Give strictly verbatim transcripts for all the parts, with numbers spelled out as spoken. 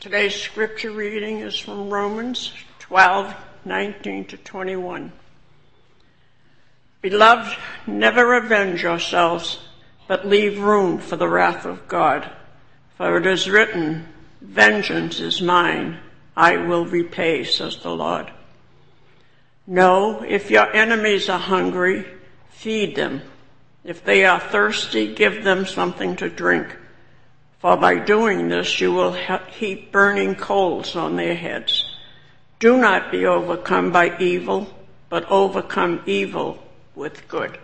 Today's scripture reading is from Romans twelve, nineteen to twenty-one. Beloved, never avenge yourselves, but leave room for the wrath of God. For it is written, vengeance is mine, I will repay, says the Lord. No, if your enemies are hungry, feed them. If they are thirsty, give them something to drink. For by doing this, you will heap burning coals on their heads. Do not be overcome by evil, but overcome evil with good.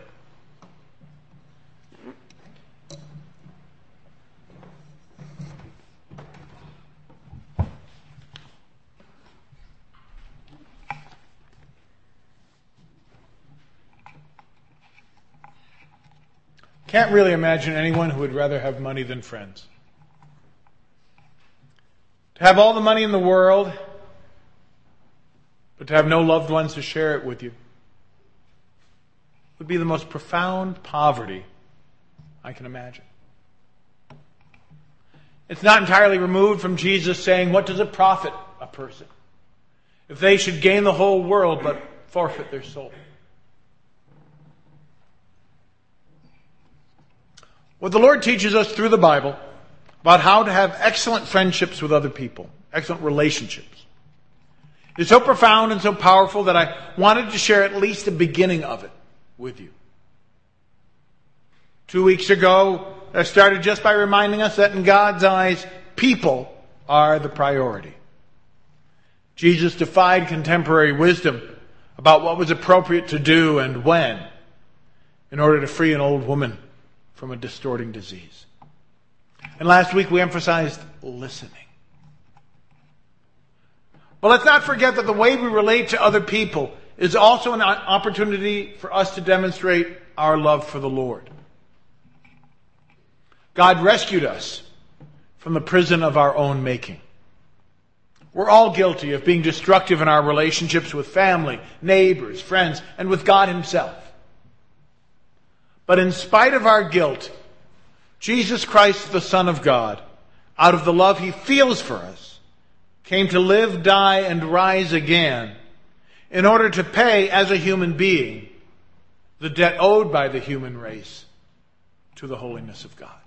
Can't really imagine anyone who would rather have money than friends. To have all the money in the world, but to have no loved ones to share it with you, would be the most profound poverty I can imagine. It's not entirely removed from Jesus saying, what does it profit a person if they should gain the whole world but forfeit their soul? What the Lord teaches us through the Bible about how to have excellent friendships with other people, excellent relationships, is so profound and so powerful that I wanted to share at least the beginning of it with you. Two weeks ago, I started just by reminding us that in God's eyes, people are the priority. Jesus defied contemporary wisdom about what was appropriate to do and when in order to free an old woman from a distorting disease. And last week we emphasized listening. But let's not forget that the way we relate to other people is also an opportunity for us to demonstrate our love for the Lord. God rescued us from the prison of our own making. We're all guilty of being destructive in our relationships with family, neighbors, friends, and with God Himself. But in spite of our guilt, Jesus Christ, the Son of God, out of the love He feels for us, came to live, die, and rise again in order to pay, as a human being, the debt owed by the human race to the holiness of God.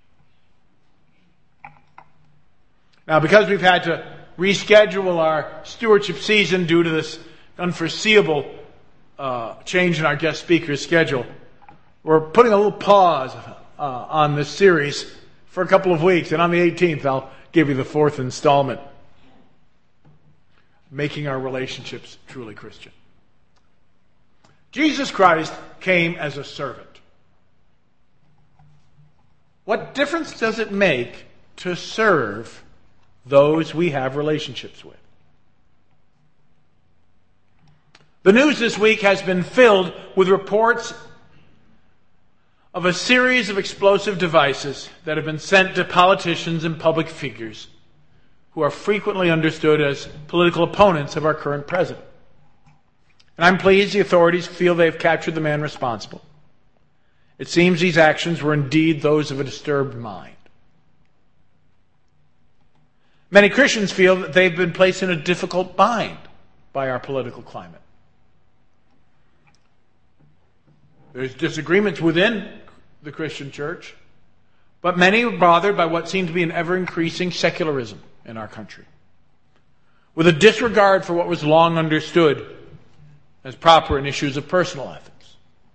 Now, because we've had to reschedule our stewardship season due to this unforeseeable uh, change in our guest speaker's schedule, we're putting a little pause uh, on this series for a couple of weeks. And on the eighteenth, I'll give you the fourth installment, Making Our Relationships Truly Christian. Jesus Christ came as a servant. What difference does it make to serve those we have relationships with? The news this week has been filled with reports of a series of explosive devices that have been sent to politicians and public figures who are frequently understood as political opponents of our current president. And I'm pleased the authorities feel they've captured the man responsible. It seems these actions were indeed those of a disturbed mind. Many Christians feel that they've been placed in a difficult bind by our political climate. There's disagreements within the Christian church, but many are bothered by what seems to be an ever-increasing secularism in our country, with a disregard for what was long understood as proper in issues of personal ethics.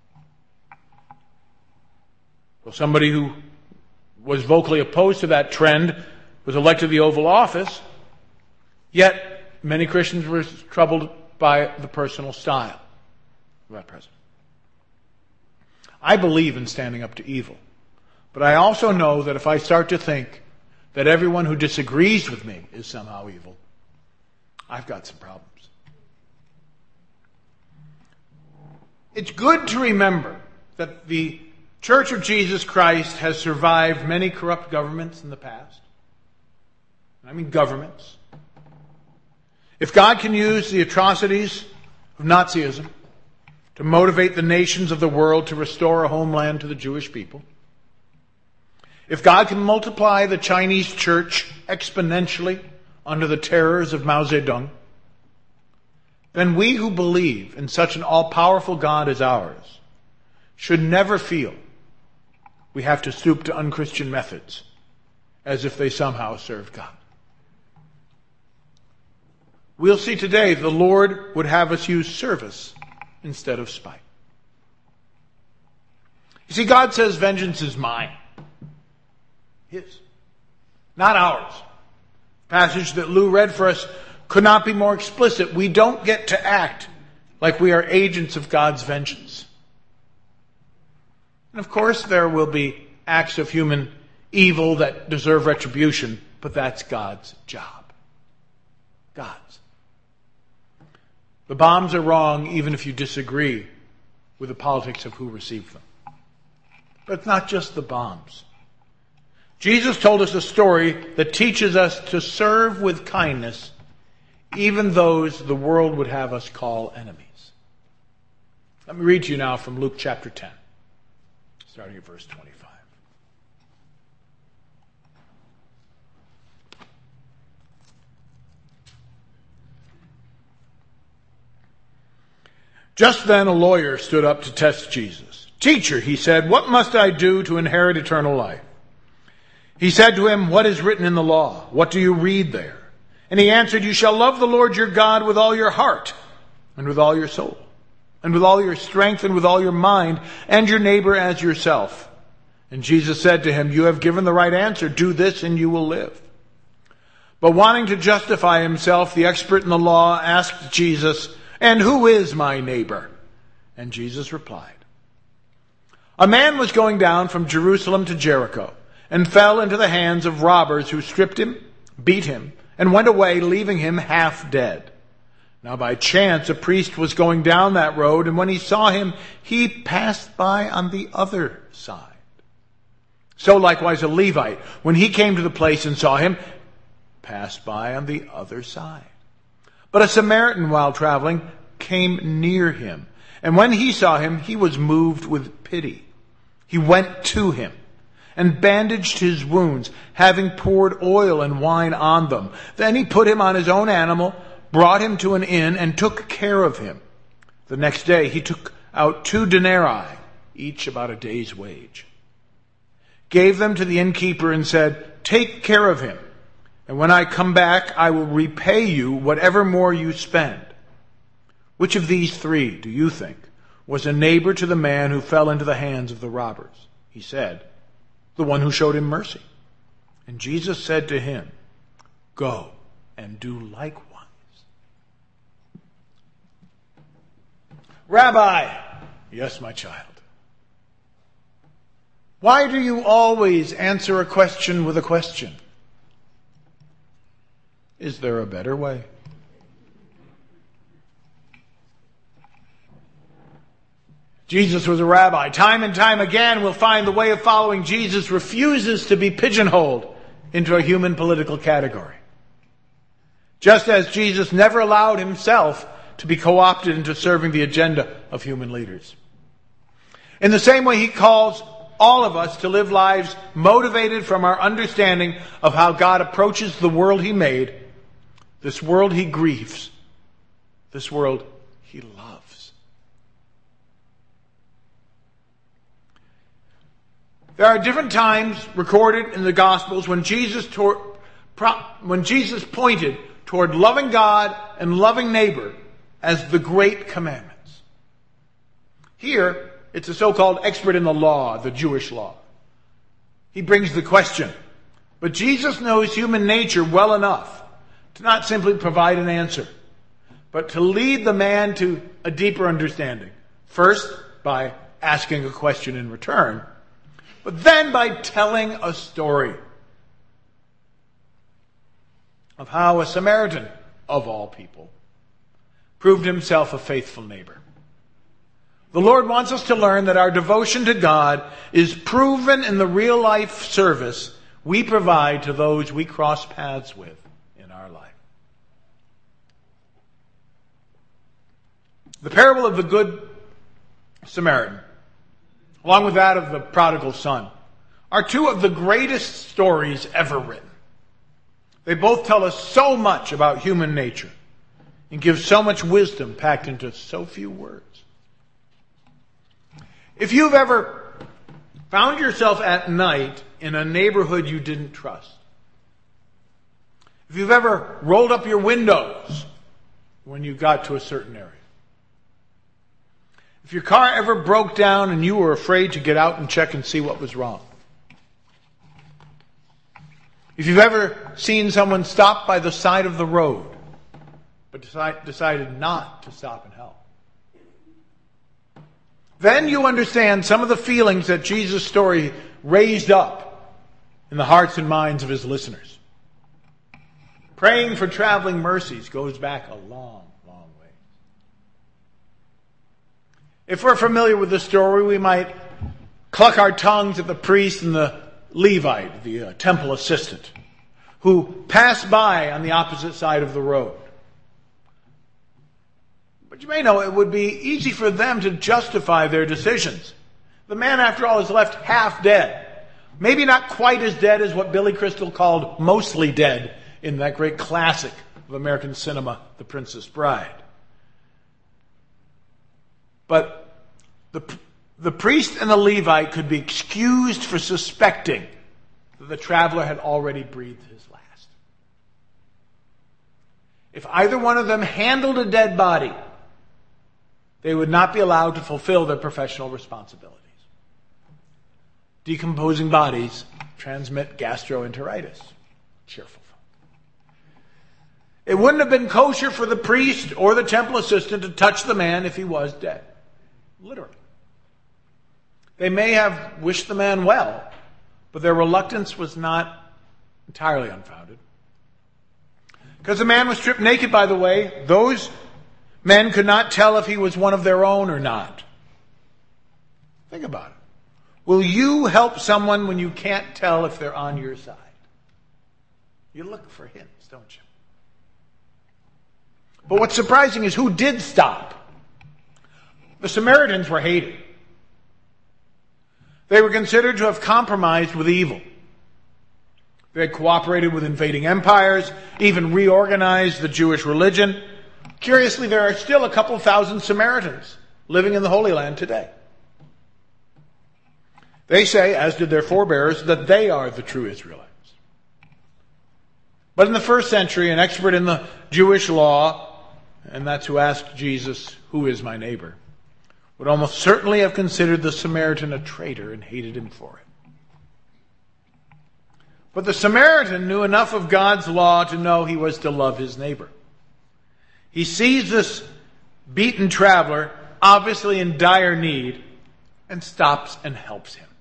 Well, somebody who was vocally opposed to that trend was elected to the Oval Office, yet many Christians were troubled by the personal style of that president. I believe in standing up to evil, but I also know that if I start to think that everyone who disagrees with me is somehow evil, I've got some problems. It's good to remember that the Church of Jesus Christ has survived many corrupt governments in the past. I mean governments. If God can use the atrocities of Nazism to motivate the nations of the world to restore a homeland to the Jewish people, if God can multiply the Chinese church exponentially under the terrors of Mao Zedong, then we who believe in such an all-powerful God as ours should never feel we have to stoop to unchristian methods as if they somehow serve God. We'll see today the Lord would have us use service instead of spite. You see, God says vengeance is mine. His. Not ours. The passage that Lou read for us could not be more explicit. We don't get to act like we are agents of God's vengeance. And of course there will be acts of human evil that deserve retribution, but that's God's job. God's. The bombs are wrong even if you disagree with the politics of who received them. But it's not just the bombs. Jesus told us a story that teaches us to serve with kindness even those the world would have us call enemies. Let me read to you now from Luke chapter ten, starting at verse twenty-five. Just then a lawyer stood up to test Jesus. "Teacher," he said, "what must I do to inherit eternal life?" He said to him, "What is written in the law? What do you read there?" And he answered, "You shall love the Lord your God with all your heart, and with all your soul, and with all your strength, and with all your mind, and your neighbor as yourself." And Jesus said to him, "You have given the right answer. Do this and you will live." But wanting to justify himself, the expert in the law asked Jesus, "And who is my neighbor?" And Jesus replied, "A man was going down from Jerusalem to Jericho and fell into the hands of robbers who stripped him, beat him, and went away, leaving him half dead. Now by chance a priest was going down that road, and when he saw him, he passed by on the other side. So likewise a Levite, when he came to the place and saw him, passed by on the other side. But a Samaritan, while traveling, came near him, and when he saw him, he was moved with pity. He went to him and bandaged his wounds, having poured oil and wine on them. Then he put him on his own animal, brought him to an inn, and took care of him. The next day he took out two denarii, each about a day's wage, gave them to the innkeeper, and said, "Take care of him, and when I come back I will repay you whatever more you spend." Which of these three, do you think, was a neighbor to the man who fell into the hands of the robbers? He said, "The one who showed him mercy." And Jesus said to him, "Go and do likewise." "Rabbi," "Yes, my child." "Why do you always answer a question with a question?" "Is there a better way?" Jesus was a rabbi. Time and time again, we'll find the way of following Jesus refuses to be pigeonholed into a human political category. Just as Jesus never allowed himself to be co-opted into serving the agenda of human leaders. In the same way, he calls all of us to live lives motivated from our understanding of how God approaches the world he made, this world he grieves, this world he loves. There are different times recorded in the Gospels when Jesus toward, when Jesus pointed toward loving God and loving neighbor as the great commandments. Here, it's a so-called expert in the law, the Jewish law. He brings the question. But Jesus knows human nature well enough to not simply provide an answer, but to lead the man to a deeper understanding. First, by asking a question in return, but then by telling a story of how a Samaritan, of all people, proved himself a faithful neighbor. The Lord wants us to learn that our devotion to God is proven in the real life service we provide to those we cross paths with in our life. The parable of the Good Samaritan, along with that of the prodigal son, are two of the greatest stories ever written. They both tell us so much about human nature and give so much wisdom packed into so few words. If you've ever found yourself at night in a neighborhood you didn't trust, if you've ever rolled up your windows when you got to a certain area, if your car ever broke down and you were afraid to get out and check and see what was wrong, if you've ever seen someone stop by the side of the road but decide, decided not to stop and help, then you understand some of the feelings that Jesus' story raised up in the hearts and minds of his listeners. Praying for traveling mercies goes back a long, long way. If we're familiar with the story, we might cluck our tongues at the priest and the Levite, the uh, temple assistant, who passed by on the opposite side of the road. But you may know it would be easy for them to justify their decisions. The man, after all, is left half dead. Maybe not quite as dead as what Billy Crystal called mostly dead in that great classic of American cinema, The Princess Bride. But the, the priest and the Levite could be excused for suspecting that the traveler had already breathed his last. If either one of them handled a dead body, they would not be allowed to fulfill their professional responsibilities. Decomposing bodies transmit gastroenteritis. Cheerful. It wouldn't have been kosher for the priest or the temple assistant to touch the man if he was dead. Literally. They may have wished the man well, but their reluctance was not entirely unfounded. Because the man was stripped naked, by the way, those men could not tell if he was one of their own or not. Think about it. Will you help someone when you can't tell if they're on your side? You look for hints, don't you? But what's surprising is who did stop. The Samaritans were hated. They were considered to have compromised with evil. They had cooperated with invading empires, even reorganized the Jewish religion. Curiously, there are still a couple thousand Samaritans living in the Holy Land today. They say, as did their forebears, that they are the true Israelites. But in the first century, an expert in the Jewish law, and that's who asked Jesus, "Who is my neighbor?" would almost certainly have considered the Samaritan a traitor and hated him for it. But the Samaritan knew enough of God's law to know he was to love his neighbor. He sees this beaten traveler, obviously in dire need, and stops and helps him.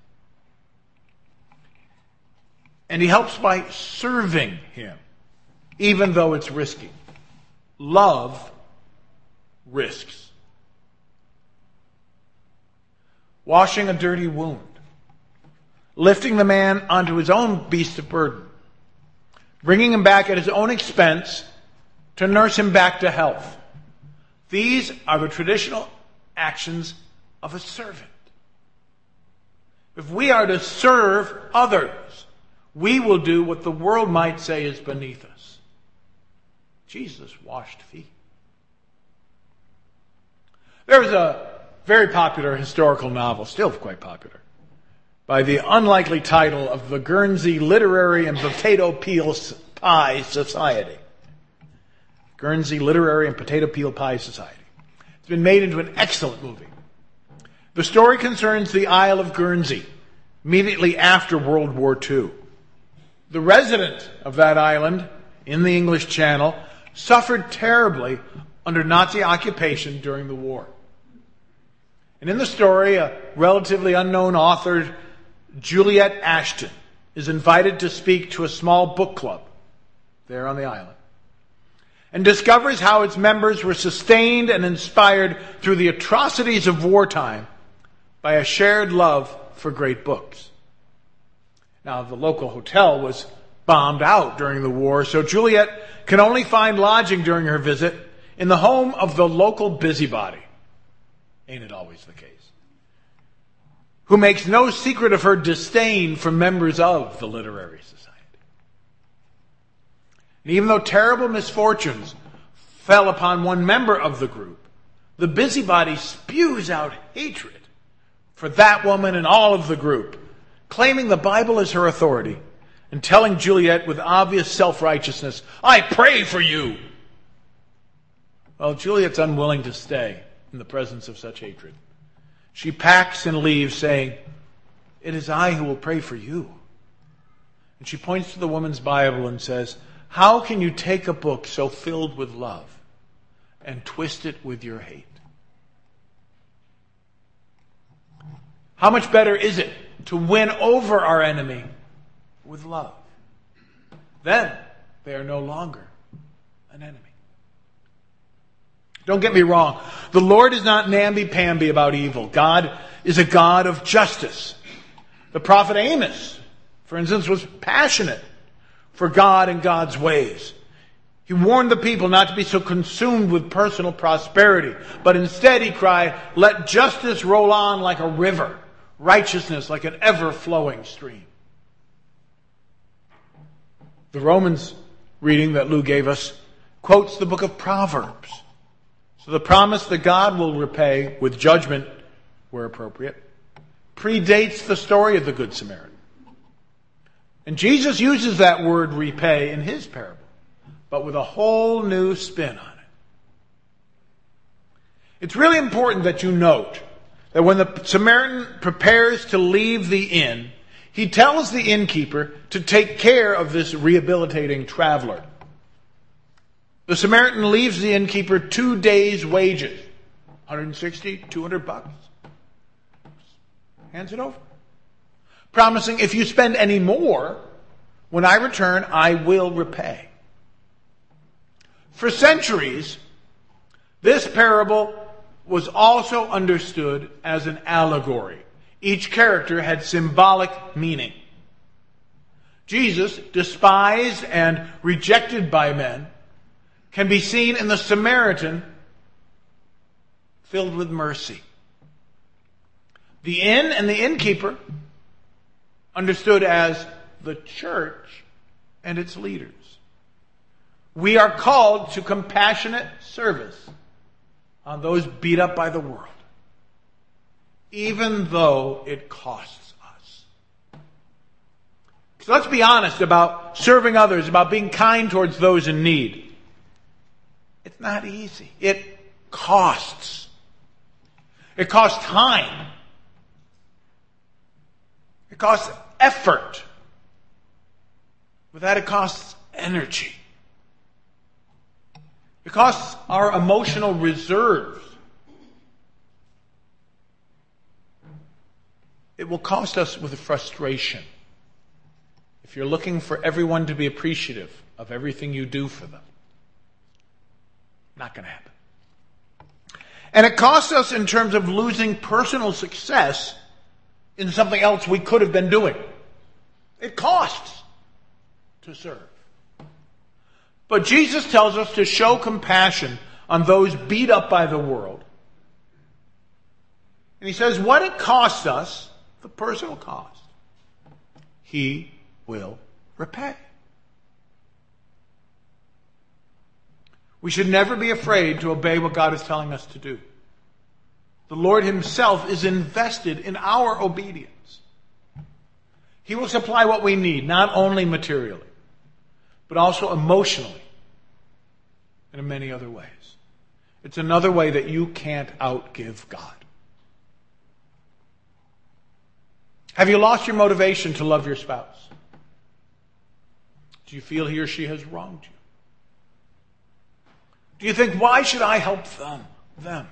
And he helps by serving him, even though it's risky. Love risks. Washing a dirty wound. Lifting the man onto his own beast of burden. Bringing him back at his own expense to nurse him back to health. These are the traditional actions of a servant. If we are to serve others, we will do what the world might say is beneath us. Jesus washed feet. There was a very popular historical novel, still quite popular, by the unlikely title of the Guernsey Literary and Potato Peel Pie Society. Guernsey Literary and Potato Peel Pie Society. It's been made into an excellent movie. The story concerns the Isle of Guernsey, immediately after World War Two. The resident of that island, in the English Channel, suffered terribly under Nazi occupation during the war. And in the story, a relatively unknown author, Juliet Ashton, is invited to speak to a small book club there on the island, and discovers how its members were sustained and inspired through the atrocities of wartime by a shared love for great books. Now, the local hotel was bombed out during the war, so Juliet can only find lodging during her visit in the home of the local busybody. Ain't it always the case? Who makes no secret of her disdain for members of the literary society. And even though terrible misfortunes fell upon one member of the group, the busybody spews out hatred for that woman and all of the group, claiming the Bible as her authority and telling Juliet with obvious self-righteousness, "I pray for you." Well, Juliet's unwilling to stay in the presence of such hatred. She packs and leaves, saying, "It is I who will pray for you." And she points to the woman's Bible and says, "How can you take a book so filled with love and twist it with your hate?" How much better is it to win over our enemy with love? Then they are no longer an enemy. Don't get me wrong. The Lord is not namby-pamby about evil. God is a God of justice. The prophet Amos, for instance, was passionate for God and God's ways. He warned the people not to be so consumed with personal prosperity, but instead he cried, "Let justice roll on like a river, righteousness like an ever-flowing stream." The Romans reading that Lou gave us quotes the book of Proverbs. So the promise that God will repay with judgment, where appropriate, predates the story of the Good Samaritan. And Jesus uses that word repay in his parable, but with a whole new spin on it. It's really important that you note that when the Samaritan prepares to leave the inn, he tells the innkeeper to take care of this rehabilitating traveler. The Samaritan leaves the innkeeper two days' wages, one hundred sixty, two hundred bucks. Hands it over, promising, "If you spend any more, when I return, I will repay." For centuries, this parable was also understood as an allegory. Each character had symbolic meaning. Jesus, despised and rejected by men, can be seen in the Samaritan filled with mercy. The inn and the innkeeper understood as the church and its leaders. We are called to compassionate service on those beat up by the world, even though it costs us. So let's be honest about serving others, about being kind towards those in need. It's not easy. It costs. It costs time. It costs effort. With that, it costs energy. It costs our emotional reserves. It will cost us with frustration if you're looking for everyone to be appreciative of everything you do for them. Not going to happen. And it costs us in terms of losing personal success in something else we could have been doing. It costs to serve. But Jesus tells us to show compassion on those beat up by the world. And he says what it costs us, the personal cost, he will repay. We should never be afraid to obey what God is telling us to do. The Lord himself is invested in our obedience. He will supply what we need, not only materially, but also emotionally and in many other ways. It's another way that you can't outgive God. Have you lost your motivation to love your spouse? Do you feel he or she has wronged you? Do you think, why should I help them? Them.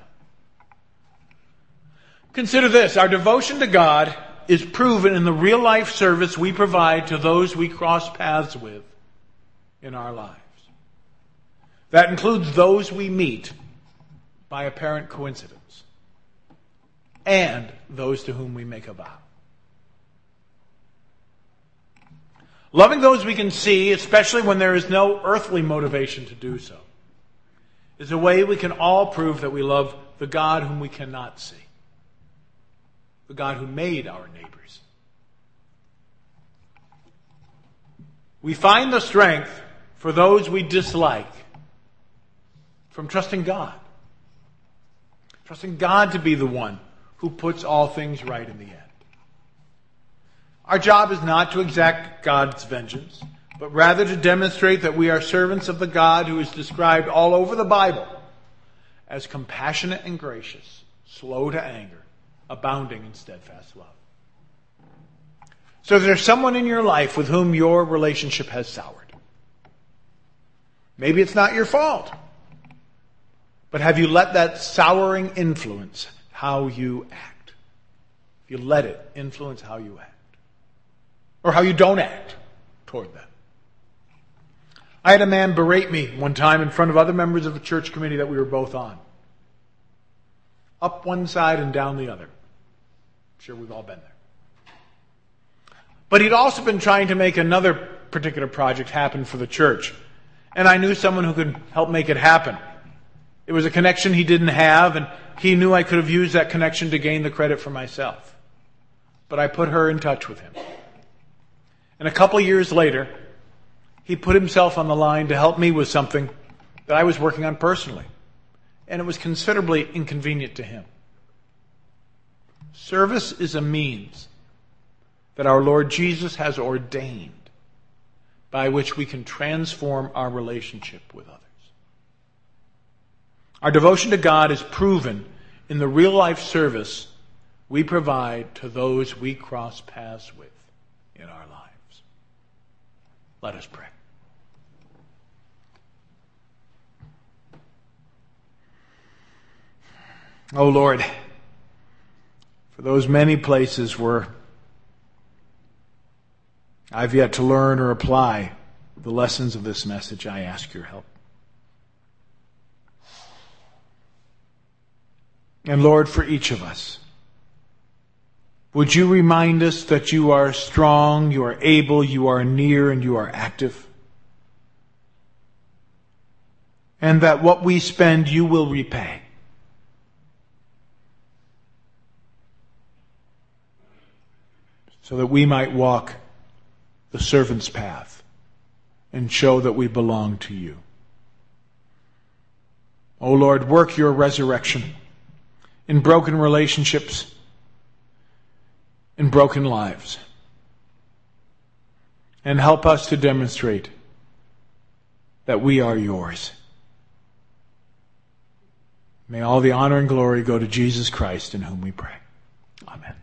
Consider this. Our devotion to God is proven in the real life service we provide to those we cross paths with in our lives. That includes those we meet by apparent coincidence and those to whom we make a vow. Loving those we can see, especially when there is no earthly motivation to do so, is a way we can all prove that we love the God whom we cannot see, the God who made our neighbors. We find the strength for those we dislike from trusting God. Trusting God to be the one who puts all things right in the end. Our job is not to exact God's vengeance, but rather to demonstrate that we are servants of the God who is described all over the Bible as compassionate and gracious, slow to anger, abounding in steadfast love. So there's someone in your life with whom your relationship has soured. Maybe it's not your fault, but have you let that souring influence how you act? If you let it influence how you act, or how you don't act toward them. I had a man berate me one time in front of other members of a church committee that we were both on. Up one side and down the other. I'm sure we've all been there. But he'd also been trying to make another particular project happen for the church. And I knew someone who could help make it happen. It was a connection he didn't have, and he knew I could have used that connection to gain the credit for myself. But I put her in touch with him. And a couple years later, he put himself on the line to help me with something that I was working on personally. And it was considerably inconvenient to him. Service is a means that our Lord Jesus has ordained by which we can transform our relationship with others. Our devotion to God is proven in the real-life service we provide to those we cross paths with in our lives. Let us pray. Oh Lord, for those many places where I've yet to learn or apply the lessons of this message, I ask your help. And Lord, for each of us, would you remind us that you are strong, you are able, you are near, and you are active? And that what we spend, you will repay. So that we might walk the servant's path and show that we belong to you. O Lord, work your resurrection in broken relationships, in broken lives. And help us to demonstrate that we are yours. May all the honor and glory go to Jesus Christ, in whom we pray. Amen.